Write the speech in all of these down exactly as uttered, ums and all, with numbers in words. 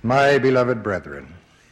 My beloved brethren,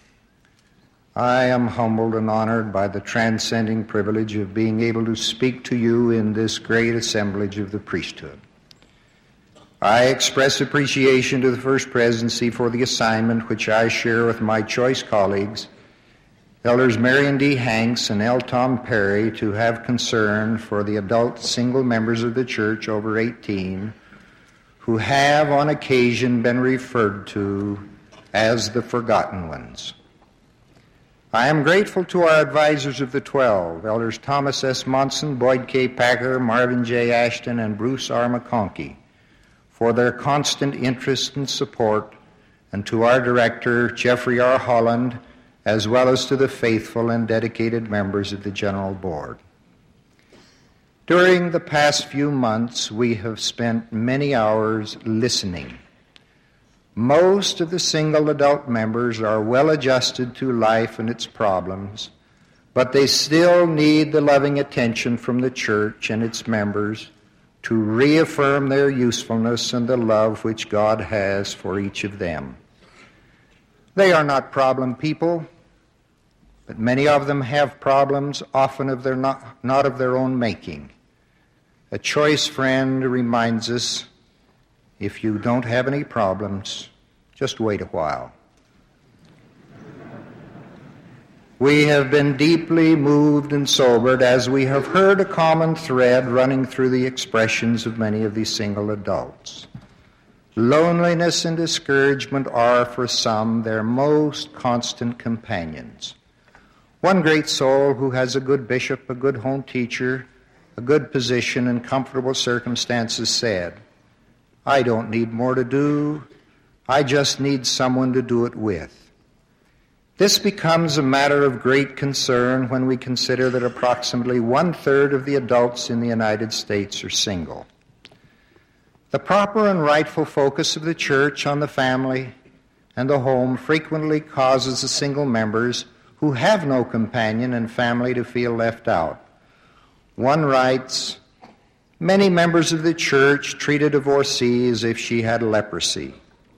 I am humbled and honored by the transcending privilege of being able to speak to you in this great assemblage of the priesthood. I express appreciation to the First Presidency for the assignment which I share with my choice colleagues, Elders Marion D. Hanks and L. Tom Perry, to have concern for the adult single members of the church over eighteen who have on occasion been referred to as the forgotten ones. I am grateful to our advisors of the twelve, Elders Thomas S. Monson, Boyd K. Packer, Marvin J. Ashton, and Bruce R. McConkie, for their constant interest and support, and to our director, Jeffrey R. Holland, as well as to the faithful and dedicated members of the General Board. During the past few months, we have spent many hours listening. Most of the single adult members are well adjusted to life and its problems, but they still need the loving attention from the church and its members to reaffirm their usefulness and the love which God has for each of them. They are not problem people, but many of them have problems, often of their not, not of their own making. A choice friend reminds us, if you don't have any problems, just wait a while. We have been deeply moved and sobered as we have heard a common thread running through the expressions of many of these single adults. Loneliness and discouragement are, for some, their most constant companions. One great soul who has a good bishop, a good home teacher, a good position, and comfortable circumstances said, "I don't need more to do. I just need someone to do it with." This becomes a matter of great concern when we consider that approximately one-third of the adults in the United States are single. The proper and rightful focus of the church on the family and the home frequently causes the single members who have no companion and family to feel left out. One writes, "Many members of the church treat a divorcee as if she had leprosy.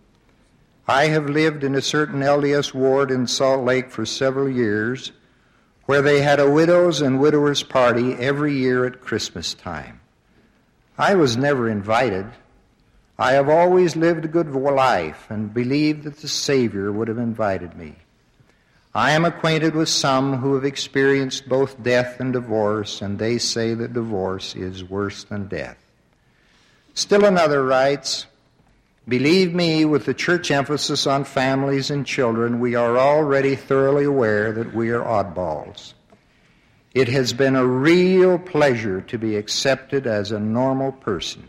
I have lived in a certain L D S ward in Salt Lake for several years where they had a widows and widowers party every year at Christmas time. I was never invited. I have always lived a good life and believed that the Savior would have invited me. I am acquainted with some who have experienced both death and divorce, and they say that divorce is worse than death." Still another writes, "Believe me, with the church emphasis on families and children, we are already thoroughly aware that we are oddballs. It has been a real pleasure to be accepted as a normal person.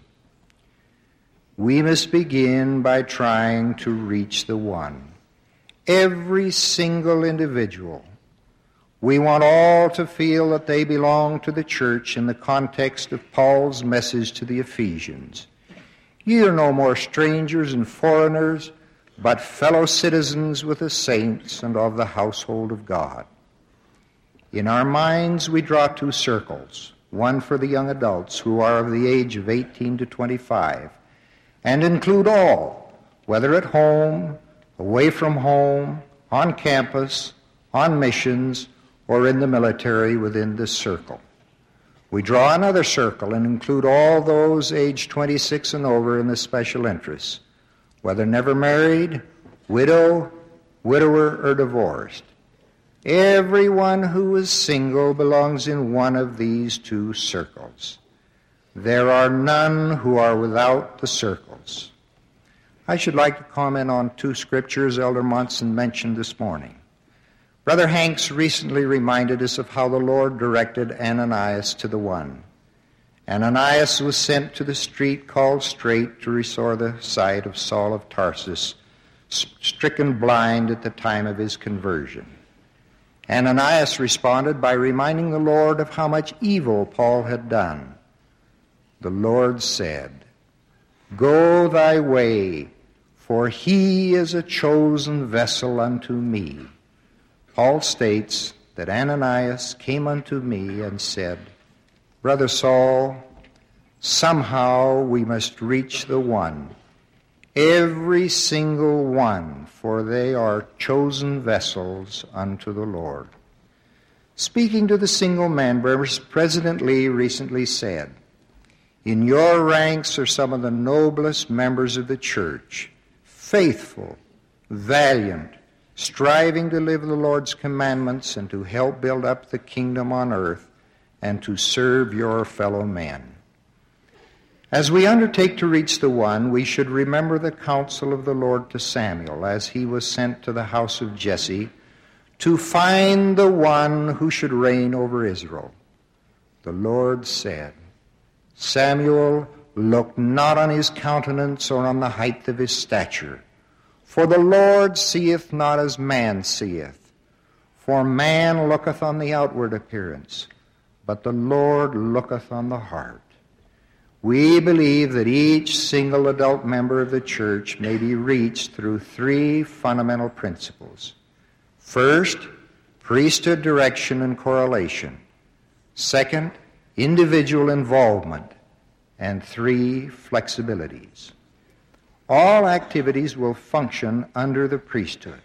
We must begin by trying to reach the one. Every single individual. We want all to feel that they belong to the church in the context of Paul's message to the Ephesians. Ye are no more strangers and foreigners, but fellow citizens with the saints and of the household of God." In our minds we draw two circles, one for the young adults who are of the age of eighteen to twenty-five, and include all, whether at home, away from home, on campus, on missions, or in the military within this circle. We draw another circle and include all those aged twenty-six and over in the special interests, whether never married, widow, widower, or divorced. Everyone who is single belongs in one of these two circles. There are none who are without the circles. I should like to comment on two scriptures Elder Monson mentioned this morning. Brother Hanks recently reminded us of how the Lord directed Ananias to the one. Ananias was sent to the street called Straight to restore the sight of Saul of Tarsus, stricken blind at the time of his conversion. Ananias responded by reminding the Lord of how much evil Paul had done. The Lord said, "Go thy way, for he is a chosen vessel unto me." Paul states that Ananias came unto me and said, "Brother Saul, somehow we must reach the one. every single one, for they are chosen vessels unto the Lord. Speaking to the single members, President Lee recently said, "In your ranks are some of the noblest members of the church, faithful, valiant, striving to live the Lord's commandments and to help build up the kingdom on earth and to serve your fellow men." As we undertake to reach the one, we should remember the counsel of the Lord to Samuel as he was sent to the house of Jesse to find the one who should reign over Israel. The Lord said, "Samuel, look not on his countenance or on the height of his stature, for the Lord seeth not as man seeth. For man looketh on the outward appearance, but the Lord looketh on the heart." We believe that each single adult member of the church may be reached through three fundamental principles. First, priesthood direction and correlation. Second, individual involvement. And three, flexibilities. All activities will function under the priesthood.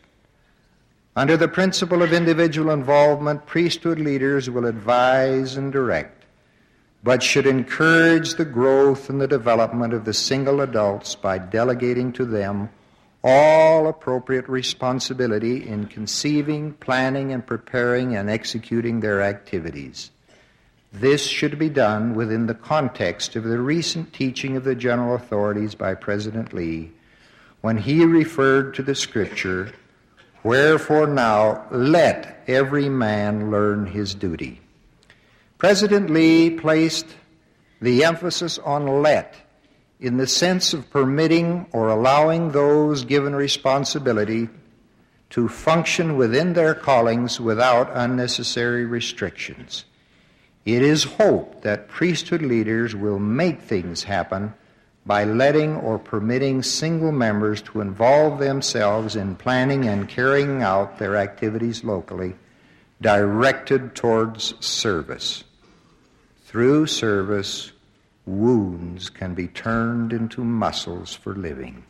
Under the principle of individual involvement, priesthood leaders will advise and direct, but should encourage the growth and the development of the single adults by delegating to them all appropriate responsibility in conceiving, planning, and preparing and executing their activities. This should be done within the context of the recent teaching of the general authorities by President Lee when he referred to the scripture, "Wherefore now let every man learn his duty." President Lee placed the emphasis on let in the sense of permitting or allowing those given responsibility to function within their callings without unnecessary restrictions. It is hoped that priesthood leaders will make things happen by letting or permitting single members to involve themselves in planning and carrying out their activities locally, directed towards service. Through service, wounds can be turned into muscles for living.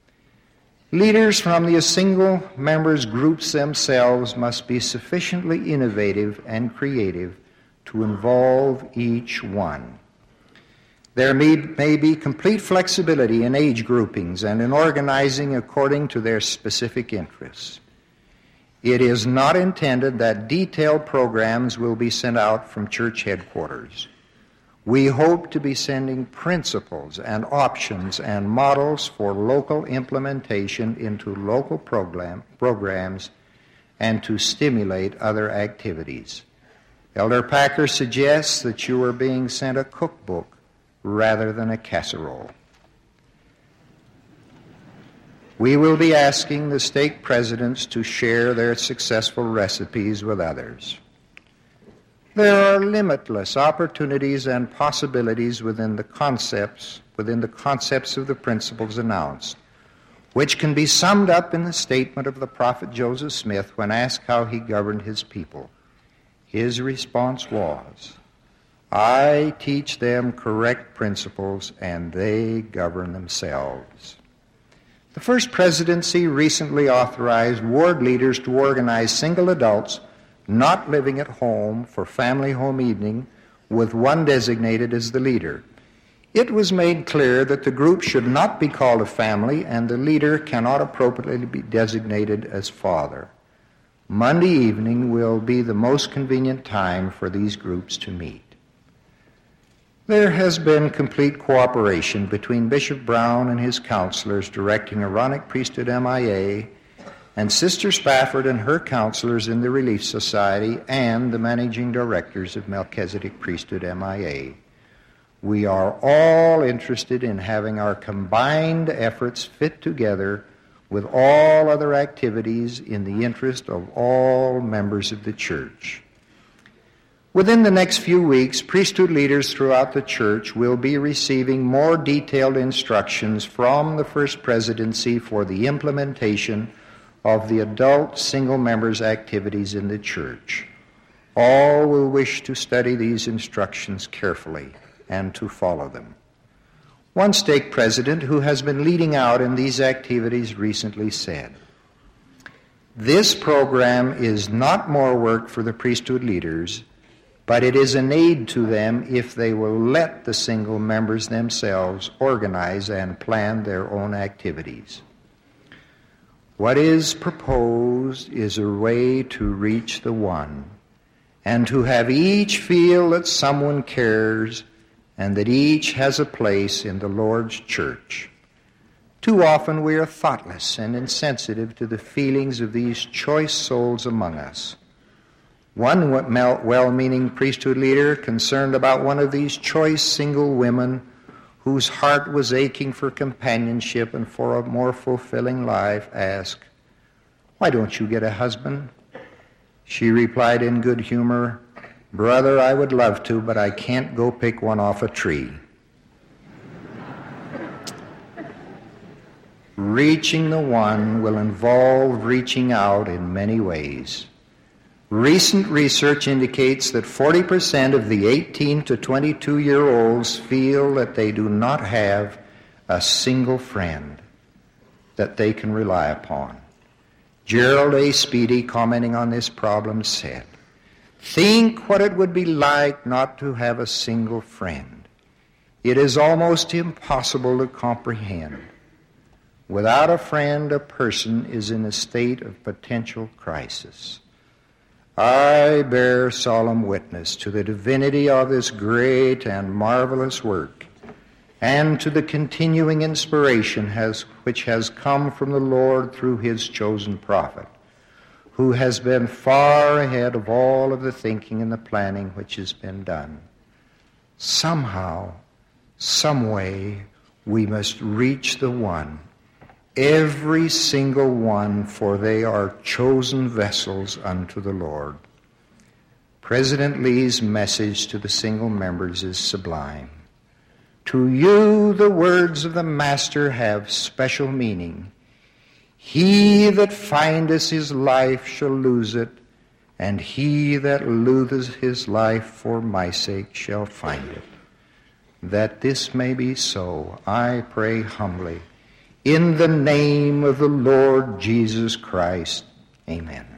Leaders from the single members groups themselves must be sufficiently innovative and creative to involve each one. There may, may be complete flexibility in age groupings and in organizing according to their specific interests. It is not intended that detailed programs will be sent out from church headquarters. We hope to be sending principles and options and models for local implementation into local program, programs and to stimulate other activities. Elder Packer suggests that you are being sent a cookbook rather than a casserole. We will be asking the stake presidents to share their successful recipes with others. There are limitless opportunities and possibilities within the concepts, within the concepts of the principles announced, which can be summed up in the statement of the prophet Joseph Smith when asked how he governed his people. His response was, "I teach them correct principles and they govern themselves." The First Presidency recently authorized ward leaders to organize single adults not living at home for family home evening with one designated as the leader. It was made clear that the group should not be called a family and the leader cannot appropriately be designated as father. Monday evening will be the most convenient time for these groups to meet. There has been complete cooperation between Bishop Brown and his counselors directing Aaronic Priesthood M I A and Sister Spafford and her counselors in the Relief Society and the managing directors of Melchizedek Priesthood M I A. We are all interested in having our combined efforts fit together with all other activities in the interest of all members of the church. Within the next few weeks, priesthood leaders throughout the church will be receiving more detailed instructions from the First Presidency for the implementation of the adult single members' activities in the church. All will wish to study these instructions carefully and to follow them. One stake president who has been leading out in these activities recently said, "This program is not more work for the priesthood leaders, but it is an aid to them if they will let the single members themselves organize and plan their own activities. What is proposed is a way to reach the one, and to have each feel that someone cares and that each has a place in the Lord's church. Too often we are thoughtless and insensitive to the feelings of these choice souls among us. One well-meaning priesthood leader, concerned about one of these choice single women whose heart was aching for companionship and for a more fulfilling life, asked, "Why don't you get a husband?" She replied in good humor, "Brother, I would love to, but I can't go pick one off a tree." Reaching the one will involve reaching out in many ways. Recent research indicates that forty percent of the eighteen to twenty-two-year-olds feel that they do not have a single friend that they can rely upon. Gerald A. Speedy, commenting on this problem, said, "Think what it would be like not to have a single friend. It is almost impossible to comprehend. Without a friend, a person is in a state of potential crisis. I bear solemn witness to the divinity of this great and marvelous work, and to the continuing inspiration has, which has come from the Lord through his chosen prophet, who has been far ahead of all of the thinking and the planning which has been done. Somehow, some way, we must reach the one, every single one, for they are chosen vessels unto the Lord." President Lee's message to the single members is sublime. To you the words of the Master have special meaning. He that findeth his life shall lose it, and he that loseth his life for my sake shall find it. That this may be so, I pray humbly, in the name of the Lord Jesus Christ. Amen.